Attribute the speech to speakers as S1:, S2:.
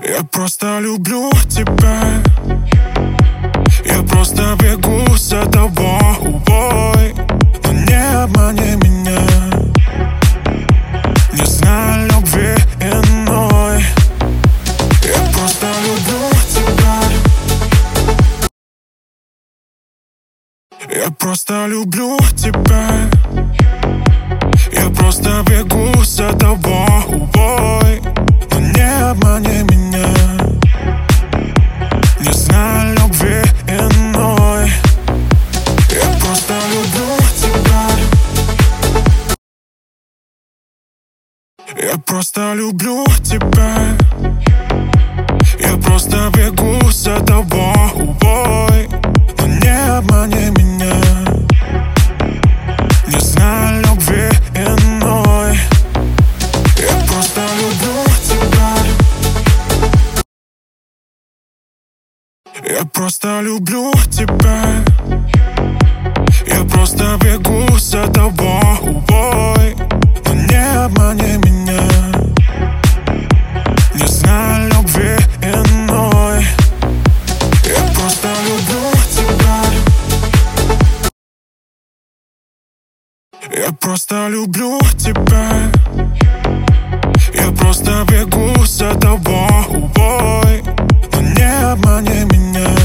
S1: Я просто люблю тебя. Я просто бегу за тобой. Но не обмани меня. Не знаю любви иной. Я просто люблю тебя. Я просто люблю тебя. Я просто бегу за тобой. Но не обмани меня. Не знаю любви иной. Я просто люблю тебя. Я просто люблю тебя. Я просто бегу за тобой. Но не обмани меня. Не знаю любви иной. Я просто люблю тебя. Я просто люблю тебя. Я просто бегу за тобой. Но не обмани меня. Не знаю любви иной. Я просто люблю тебя. Я просто люблю тебя. Я просто бегу за тобой. Но не обмани меня.